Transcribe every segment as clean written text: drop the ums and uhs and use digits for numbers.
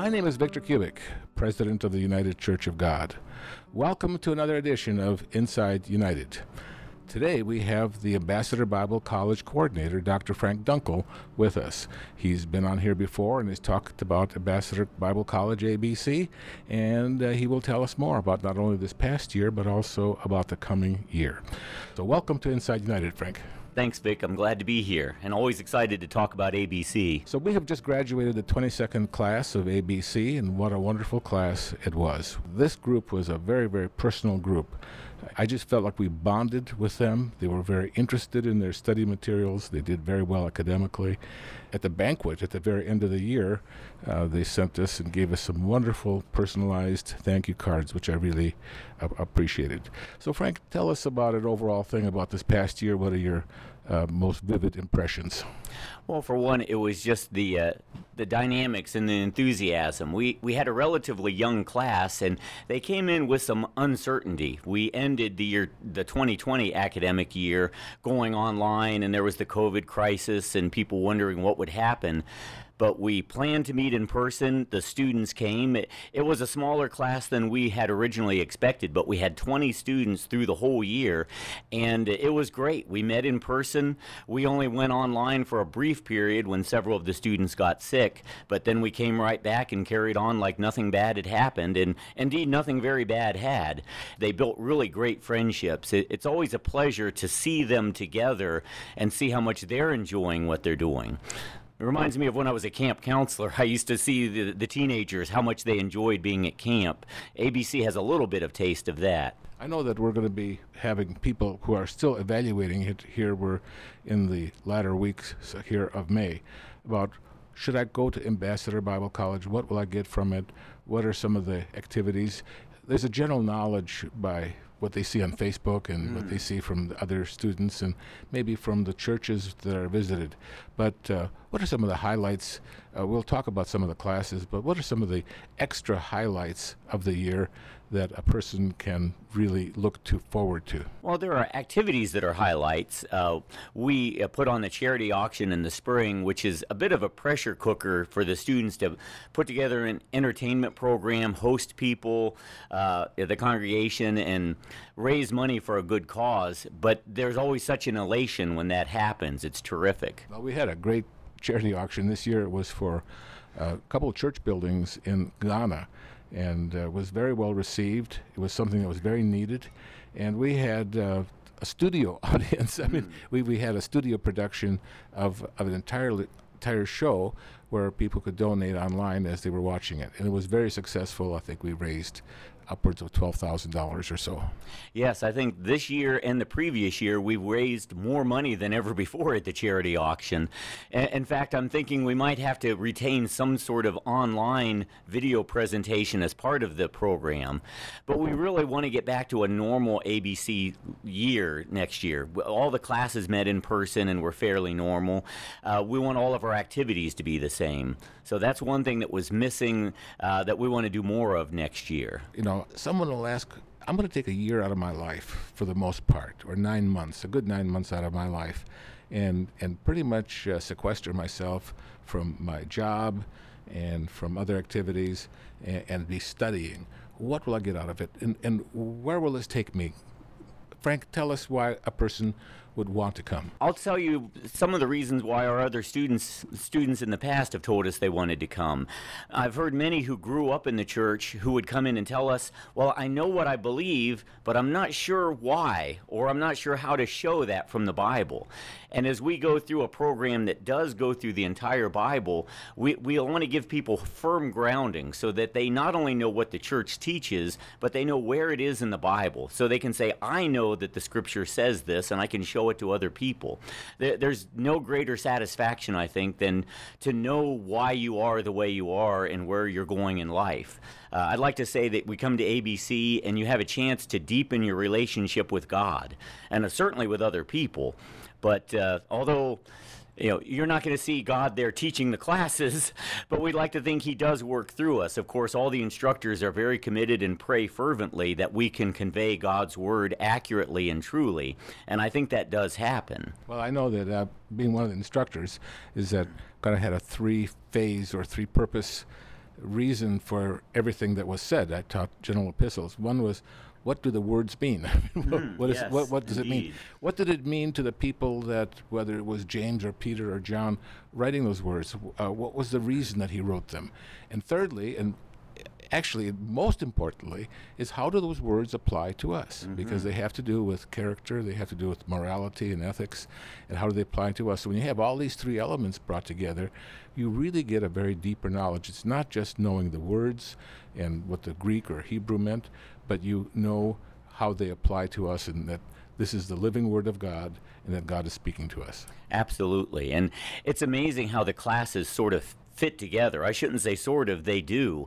My name is Victor Kubik, President of the United Church of God. Welcome to another edition of Inside United. Today we have the Ambassador Bible College Coordinator, Dr. Frank Dunkel, with us. He's been on here before and has talked about Ambassador Bible College ABC, and he will tell us more about not only this past year, but also about the coming year. So welcome to Inside United, Frank. Thanks, Vic. I'm glad to be here and always excited to talk about ABC. So we have just graduated the 22nd class of ABC, and what a wonderful class it was. This group was a very, very personal group. I just felt like we bonded with them. They were very interested in their study materials. They did very well academically. At the banquet at the very end of the year, they sent us and gave us some wonderful personalized thank you cards, which I really appreciated. So Frank, tell us about an overall thing about this past year. What are your most vivid impressions? Well, for one, it was just the dynamics and the enthusiasm. We had a relatively young class, and they came in with some uncertainty. We ended the 2020 academic year going online, and there was the COVID crisis and people wondering what would happen. But we planned to meet in person. The students came. It was a smaller class than we had originally expected, but we had 20 students through the whole year, and it was great. We met in person. We only went online for a brief period when several of the students got sick, but then we came right back and carried on like nothing bad had happened, and indeed nothing very bad had. They built really great friendships. It's always a pleasure to see them together and see how much they're enjoying what they're doing. It reminds me of when I was a camp counselor. I used to see the teenagers, how much they enjoyed being at camp. ABC has a little bit of taste of that. I know that we're going to be having people who are still evaluating it here. We're in the latter weeks here of May about, should I go to Ambassador Bible College? What will I get from it? What are some of the activities? There's a general knowledge by what they see on Facebook and what they see from the other students and maybe from the churches that are visited. But what are some of the highlights? We'll talk about some of the classes, but what are some of the extra highlights of the year that a person can really look forward to? Well, there are activities that are highlights. We put on the charity auction in the spring, which is a bit of a pressure cooker for the students to put together an entertainment program, host people, the congregation, and raise money for a good cause. But there's always such an elation when that happens. It's terrific. Well, we had a great charity auction this year. It was for a couple of church buildings in Ghana, and was very well received. It was something that was very needed, and we had a studio audience. I mean, we had a studio production of an entire show where people could donate online as they were watching it, and it was very successful. I think we raised upwards of $12,000 or so. Yes, I think this year and the previous year we raised more money than ever before at the charity auction. In fact, I'm thinking we might have to retain some sort of online video presentation as part of the program. But we really want to get back to a normal ABC year next year. All the classes met in person and were fairly normal. We want all of our activities to be the same. So that's one thing that was missing that we want to do more of next year. You know, someone will ask, I'm going to take a year out of my life for the most part, or 9 months, a good 9 months out of my life, and pretty much sequester myself from my job and from other activities and be studying. What will I get out of it? And where will this take me? Frank, tell us why a person would want to come. I'll tell you some of the reasons why our other students in the past have told us they wanted to come. I've heard many who grew up in the church who would come in and tell us, well, I know what I believe, but I'm not sure why, or I'm not sure how to show that from the Bible. And as we go through a program that does go through the entire Bible, we want to give people firm grounding so that they not only know what the church teaches, but they know where it is in the Bible. So they can say, I know that the scripture says this, and I can show it to other people. There's no greater satisfaction, I think, than to know why you are the way you are and where you're going in life. I'd like to say that we come to ABC and you have a chance to deepen your relationship with God, and certainly with other people. But although you're not going to see God there teaching the classes, but we'd like to think he does work through us. Of course, all the instructors are very committed and pray fervently that we can convey God's word accurately and truly, and I think that does happen. Well, I know that being one of the instructors is that God had a three-phase or three-purpose reason for everything that was said. I taught general epistles. One was, what do the words mean? What does it mean? What did it mean to the people that, whether it was James or Peter or John writing those words? What was the reason that he wrote them? And thirdly, and actually most importantly, is how do those words apply to us? Because they have to do with character, they have to do with morality and ethics, and how do they apply to us? So when you have all these three elements brought together, you really get a very deeper knowledge. It's not just knowing the words and what the Greek or Hebrew meant, but you know how they apply to us, and that this is the living Word of God, and that God is speaking to us. Absolutely. And it's amazing how the classes sort of fit together. I shouldn't say sort of, they do.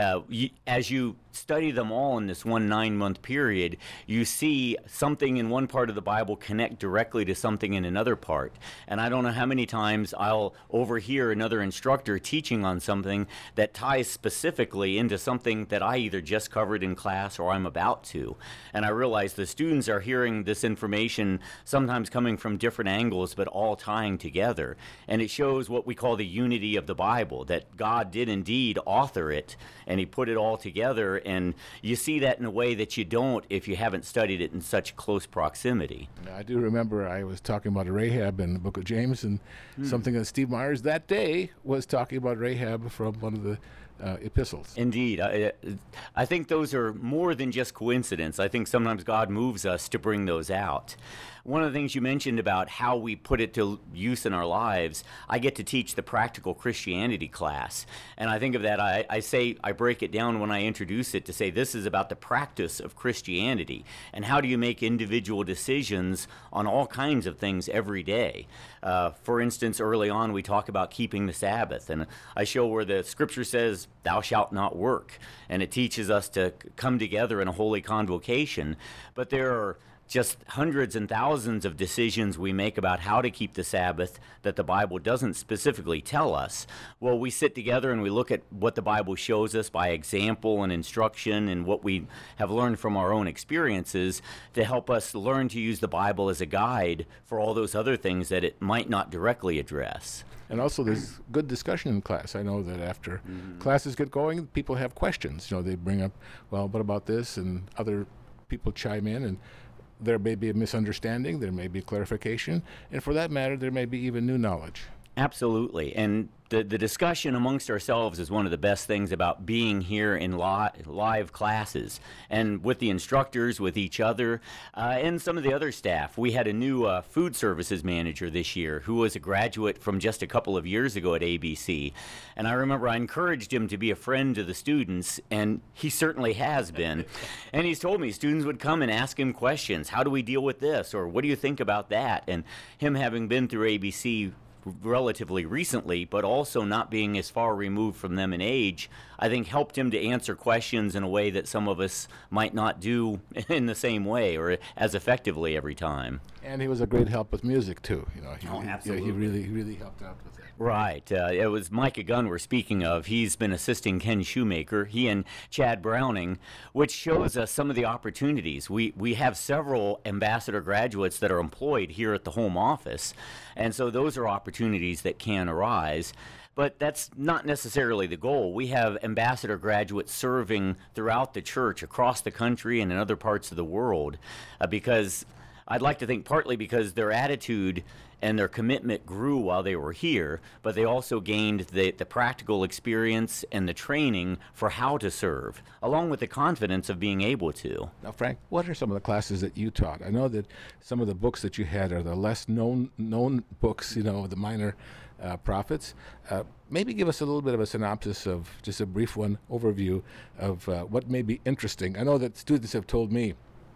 As you study them all in this 1 9-month period, you see something in one part of the Bible connect directly to something in another part. And I don't know how many times I'll overhear another instructor teaching on something that ties specifically into something that I either just covered in class or I'm about to. And I realize the students are hearing this information sometimes coming from different angles, but all tying together. And it shows what we call the unity of the Bible, that God did indeed author it, and he put it all together. And you see that in a way that you don't if you haven't studied it in such close proximity. I do remember I was talking about Rahab in the book of James, and something that Steve Myers that day was talking about Rahab from one of the epistles. Indeed. I think those are more than just coincidence. I think sometimes God moves us to bring those out. One of the things you mentioned about how we put it to use in our lives, I get to teach the practical Christianity class. And I think of that, I break it down when I introduce it to say this is about the practice of Christianity. And how do you make individual decisions on all kinds of things every day? For instance, early on we talk about keeping the Sabbath. And I show where the scripture says, thou shalt not work. And it teaches us to come together in a holy convocation. But there are just hundreds and thousands of decisions we make about how to keep the Sabbath that the Bible doesn't specifically tell us. Well, we sit together and we look at what the Bible shows us by example and instruction and what we have learned from our own experiences to help us learn to use the Bible as a guide for all those other things that it might not directly address. And also there's good discussion in class. I know that after classes get going, people have questions. They bring up, well, what about this? And other people chime in, and there may be a misunderstanding, there may be clarification, and for that matter, there may be even new knowledge. Absolutely. And the discussion amongst ourselves is one of the best things about being here in live classes and with the instructors, with each other, and some of the other staff. We had a new food services manager this year who was a graduate from just a couple of years ago at ABC. And I remember I encouraged him to be a friend to the students, and he certainly has been. And he's told me students would come and ask him questions. How do we deal with this? Or what do you think about that? And him having been through ABC relatively recently, but also not being as far removed from them in age, I think helped him to answer questions in a way that some of us might not do in the same way or as effectively every time. And he was a great help with music too. Absolutely. He really helped out with that. Right. It was Micah Gunn we're speaking of. He's been assisting Ken Shoemaker, he and Chad Browning, which shows us some of the opportunities. We have several ambassador graduates that are employed here at the home office, and so those are opportunities that can arise. But that's not necessarily the goal. We have ambassador graduates serving throughout the church, across the country and in other parts of the world, because I'd like to think partly because their attitude and their commitment grew while they were here, but they also gained the practical experience and the training for how to serve, along with the confidence of being able to. Now, Frank, what are some of the classes that you taught? I know that some of the books that you had are the less known books, the minor prophets. Maybe give us a little bit of a synopsis of just a brief overview of what may be interesting. I know that students have told me,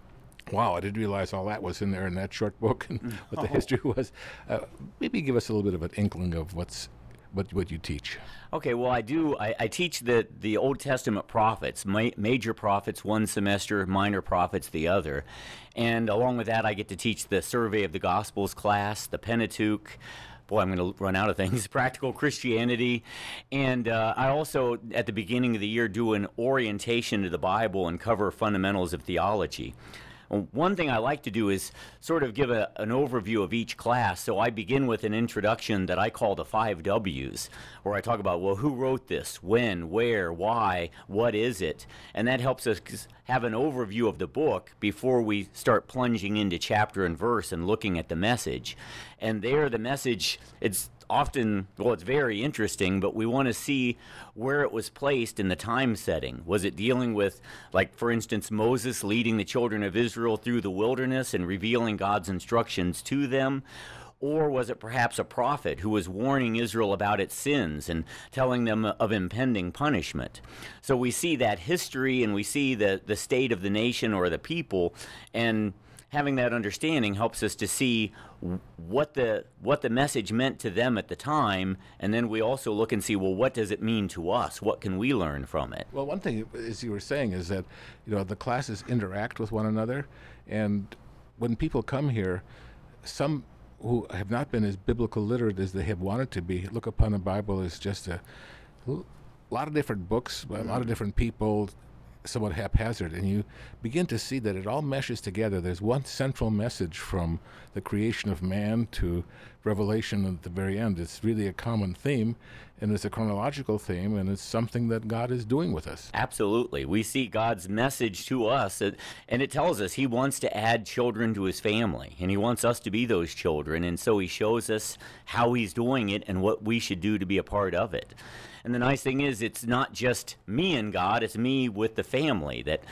wow, I didn't realize all that was in there in that short book and what the history was. Maybe give us a little bit of an inkling of what you teach. Okay, well, I teach the Old Testament prophets, major prophets one semester, minor prophets the other. And along with that, I get to teach the Survey of the Gospels class, the Pentateuch. Boy, I'm going to run out of things. Practical Christianity. And I also, at the beginning of the year, do an orientation to the Bible and cover fundamentals of theology. One thing I like to do is sort of give an overview of each class. So I begin with an introduction that I call the 5 W's, where I talk about, well, who wrote this, when, where, why, what is it? And that helps us have an overview of the book before we start plunging into chapter and verse and looking at the message. And there, the message, it's often, well, it's very interesting, but we want to see where it was placed in the time setting. Was it dealing with, like, for instance, Moses leading the children of Israel through the wilderness and revealing God's instructions to them? Or was it perhaps a prophet who was warning Israel about its sins and telling them of impending punishment? So we see that history, and we see the state of the nation or the people, and having that understanding helps us to see what the message meant to them at the time, and then we also look and see, well, what does it mean to us? What can we learn from it? Well, one thing, as you were saying, is that the classes interact with one another, and when people come here, some who have not been as biblical literate as they have wanted to be look upon the Bible as just a lot of different books, a lot of different people, somewhat haphazard, and you begin to see that it all meshes together. There's one central message from the creation of man to Revelation at the very end. It's really a common theme, and it's a chronological theme, and it's something that God is doing with us. Absolutely. We see God's message to us, and it tells us he wants to add children to his family, and he wants us to be those children, and so he shows us how he's doing it and what we should do to be a part of it. And the nice thing is, it's not just me and God, it's me with the family. That,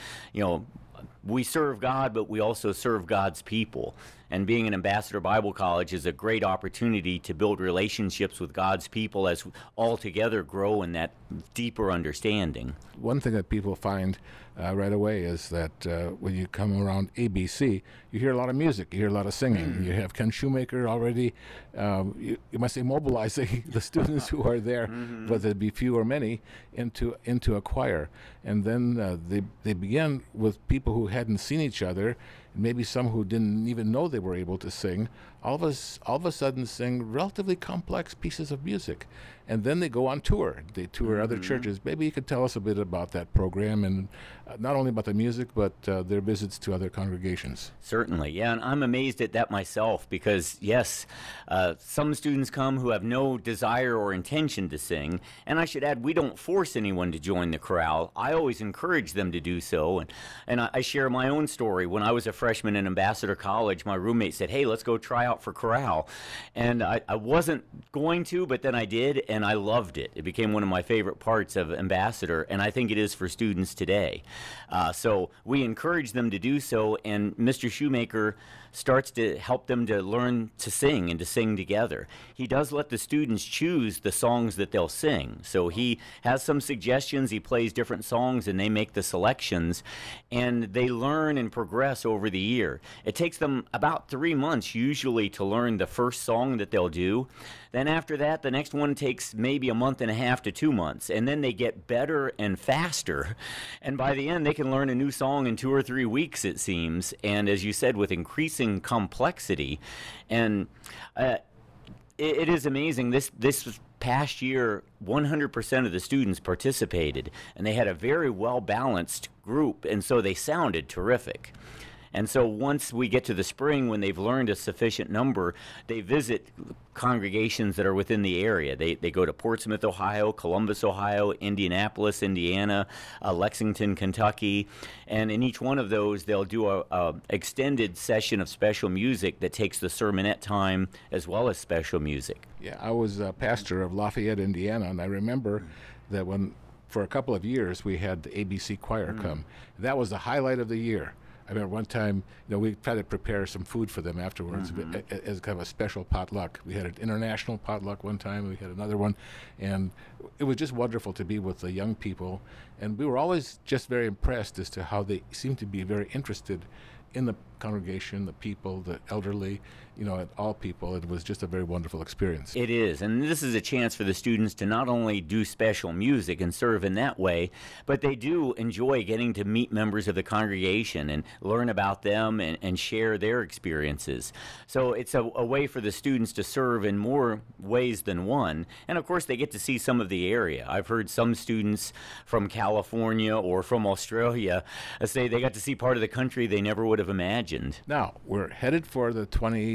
we serve God, but we also serve God's people. And being an Ambassador Bible College is a great opportunity to build relationships with God's people as all together grow in that deeper understanding. One thing that people find right away is that when you come around ABC, you hear a lot of music, you hear a lot of singing. You have Ken Shoemaker already, you must say, mobilizing the students who are there, whether it be few or many, into a choir. And then they begin with people who hadn't seen each other, and maybe some who didn't even know they were able to sing, all of a sudden sing relatively complex pieces of music. And then they go on tour. They tour other churches. Maybe you could tell us a bit about that program, and not only about the music, but their visits to other congregations. Certainly, yeah, and I'm amazed at that myself because, yes, some students come who have no desire or intention to sing, and I should add, we don't force anyone to join the chorale. I always encourage them to do so, and I share my own story. When I was a freshman in Ambassador College, my roommate said, hey, let's go try out for chorale, and I wasn't going to, but then I did, and I loved it. It became one of my favorite parts of Ambassador, and I think it is for students today. So we encourage them to do so, and Mr. Shoemaker starts to help them to learn to sing and to sing together. He does let the students choose the songs that they'll sing. So he has some suggestions, he plays different songs, and they make the selections, and they learn and progress over the year. It takes them about 3 months usually to learn the first song that they'll do. Then after that, the next one takes maybe a month and a half to 2 months, and then they get better and faster. And by the end, they can learn a new song in 2 or 3 weeks, it seems. And as you said, with increasing complexity. And it is amazing. This past year, 100% of the students participated, and they had a very well-balanced group, and so they sounded terrific. And so once we get to the spring, when they've learned a sufficient number, they visit congregations that are within the area. They go to Portsmouth, Ohio, Columbus, Ohio, Indianapolis, Indiana, Lexington, Kentucky, and in each one of those, they'll do a extended session of special music that takes the sermonette time as well as special music. Yeah, I was a pastor of Lafayette, Indiana, and I remember that for a couple of years, we had the ABC choir come. That was the highlight of the year. I remember one time, we tried to prepare some food for them afterwards as kind of a special potluck. We had an international potluck one time, we had another one, and it was just wonderful to be with the young people. And we were always just very impressed as to how they seemed to be very interested in the congregation, the people, the elderly, all people. It was just a very wonderful experience. It is, and this is a chance for the students to not only do special music and serve in that way, but they do enjoy getting to meet members of the congregation and learn about them and share their experiences. So it's a way for the students to serve in more ways than one, and of course they get to see some of the area. I've heard some students from California or from Australia say they got to see part of the country they never would Right. have imagined. Now, we're headed for the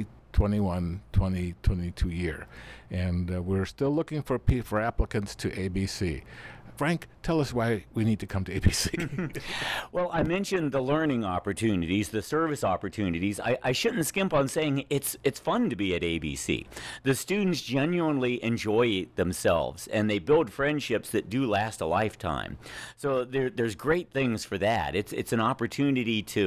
2021-2022 year, and we're still looking for applicants to ABC. Frank, tell us why we need to come to ABC. Well, I mentioned the learning opportunities, the service opportunities. I shouldn't skimp on saying it's fun to be at ABC. The students genuinely enjoy themselves, and they build friendships that do last a lifetime. So there's great things for that. It's an opportunity to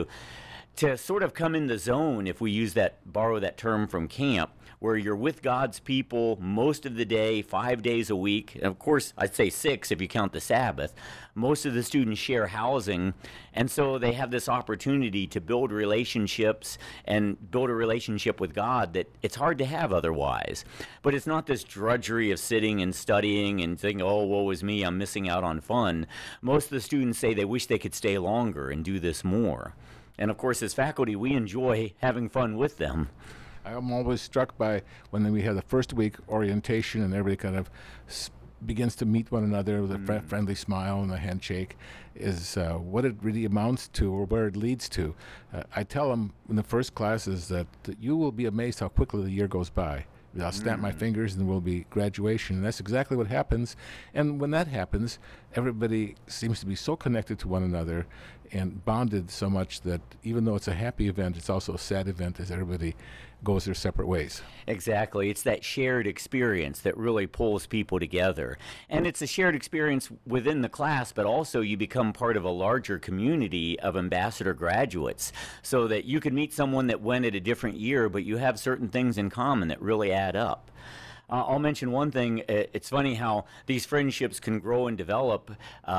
sort of come in the zone, if we borrow that term from camp, where you're with God's people most of the day, 5 days a week. And of course, I'd say 6 if you count the Sabbath. Most of the students share housing, and so they have this opportunity to build relationships and build a relationship with God that it's hard to have otherwise. But it's not this drudgery of sitting and studying and thinking, oh, woe is me, I'm missing out on fun. Most of the students say they wish they could stay longer and do this more. And of course, as faculty, we enjoy having fun with them. I'm always struck by when we have the first week orientation and everybody kind of begins to meet one another with a friendly smile and a handshake, is what it really amounts to or where it leads to. I tell them in the first classes that you will be amazed how quickly the year goes by. I'll snap my fingers and there will be graduation. And that's exactly what happens. And when that happens, everybody seems to be so connected to one another and bonded so much that even though it's a happy event, it's also a sad event as everybody goes their separate ways. Exactly. It's that shared experience that really pulls people together. And it's a shared experience within the class, but also you become part of a larger community of ambassador graduates, so that you can meet someone that went at a different year, but you have certain things in common that really add up. I'll mention one thing. It's funny how these friendships can grow and develop.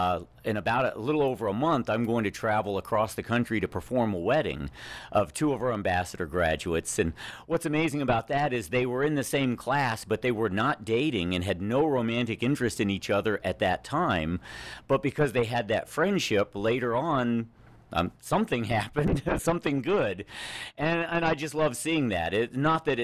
In about a little over a month, I'm going to travel across the country to perform a wedding of 2 of our ambassador graduates. And what's amazing about that is they were in the same class, but they were not dating and had no romantic interest in each other at that time. But because they had that friendship, later on, something happened, something good, and I just love seeing that. Not that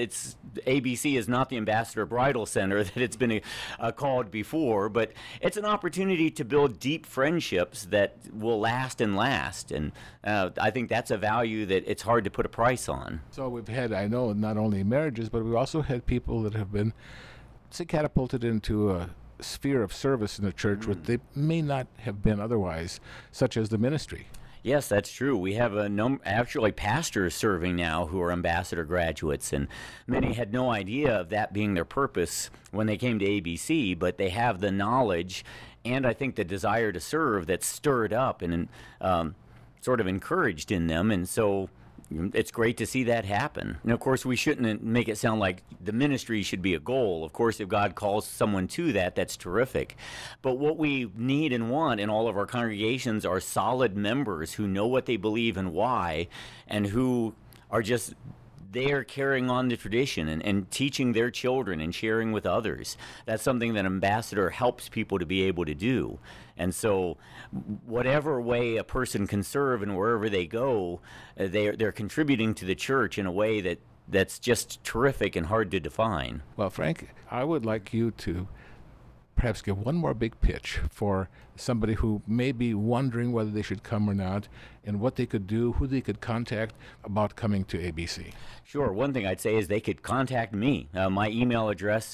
ABC is not the Ambassador Bridal Center that it's been called before, but it's an opportunity to build deep friendships that will last and last, and I think that's a value that it's hard to put a price on. So we've had, I know, not only marriages, but we've also had people that have been, say, catapulted into a sphere of service in the church where they may not have been otherwise, such as the ministry. Yes, that's true. We have actually pastors serving now who are ambassador graduates, and many had no idea of that being their purpose when they came to ABC, but they have the knowledge and I think the desire to serve that's stirred up and sort of encouraged in them, and so it's great to see that happen. And of course, we shouldn't make it sound like the ministry should be a goal. Of course, if God calls someone to that, that's terrific. But what we need and want in all of our congregations are solid members who know what they believe and why, and who are just there carrying on the tradition and teaching their children and sharing with others. That's something that Ambassador helps people to be able to do. And so whatever way a person can serve and wherever they go, they're contributing to the church in a way that's just terrific and hard to define. Well, Frank, I would like you to perhaps give one more big pitch for somebody who may be wondering whether they should come or not, and what they could do, who they could contact about coming to ABC. Sure. One thing I'd say is they could contact me. My email address,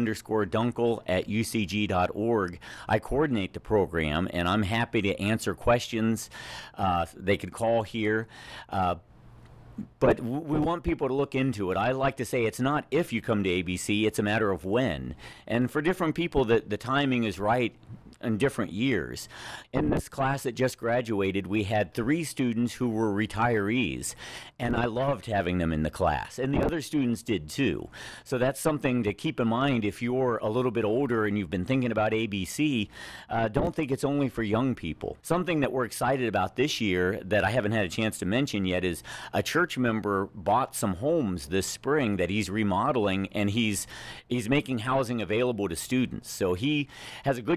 frank_dunkel@ucg.org. I coordinate the program, and I'm happy to answer questions. They could call here. But we want people to look into it. I like to say it's not if you come to ABC, it's a matter of when. And for different people, the timing is right in different years. In this class that just graduated, we had 3 students who were retirees, and I loved having them in the class, and the other students did too. So that's something to keep in mind if you're a little bit older and you've been thinking about ABC. Don't think it's only for young people. Something that we're excited about this year that I haven't had a chance to mention yet is a church member bought some homes this spring that he's remodeling, and he's making housing available to students. So he has a good chance of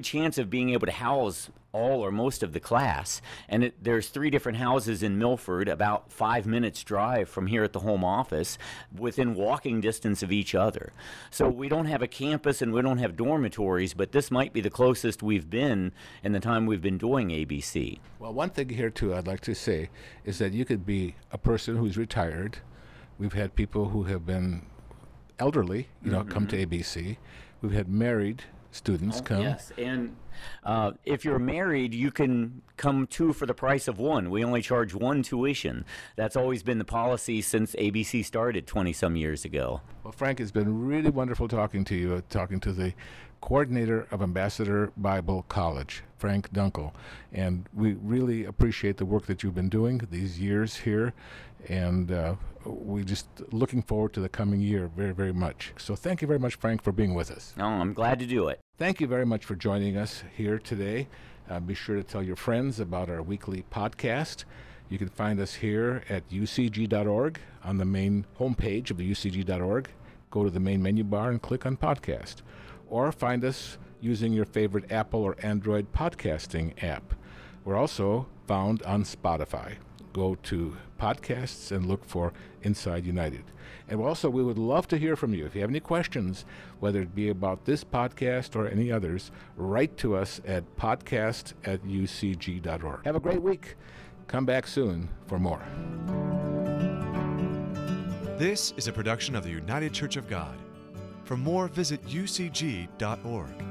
of being able to house all or most of the class. And there's 3 different houses in Milford, about 5 minutes drive from here at the home office, within walking distance of each other. So we don't have a campus and we don't have dormitories, but this might be the closest we've been in the time we've been doing ABC. Well, one thing here, too, I'd like to say is that you could be a person who's retired. We've had people who have been elderly, come to ABC. We've had married students come. Yes, and if you're married, you can come 2 for the price of 1. We only charge 1 tuition. That's always been the policy since ABC started 20-some years ago. Well, Frank, it's been really wonderful talking to you, talking to the coordinator of Ambassador Bible College, Frank Dunkel. And we really appreciate the work that you've been doing these years here. And we're just looking forward to the coming year very, very much. So thank you very much, Frank, for being with us. Oh, I'm glad to do it. Thank you very much for joining us here today. Be sure to tell your friends about our weekly podcast. You can find us here at ucg.org on the main homepage of the ucg.org. Go to the main menu bar and click on podcast. Or find us using your favorite Apple or Android podcasting app. We're also found on Spotify. Go to podcasts and look for Inside United. And also, we would love to hear from you. If you have any questions, whether it be about this podcast or any others, write to us at podcast@ucg.org. Have a great week. Come back soon for more. This is a production of the United Church of God. For more, visit ucg.org.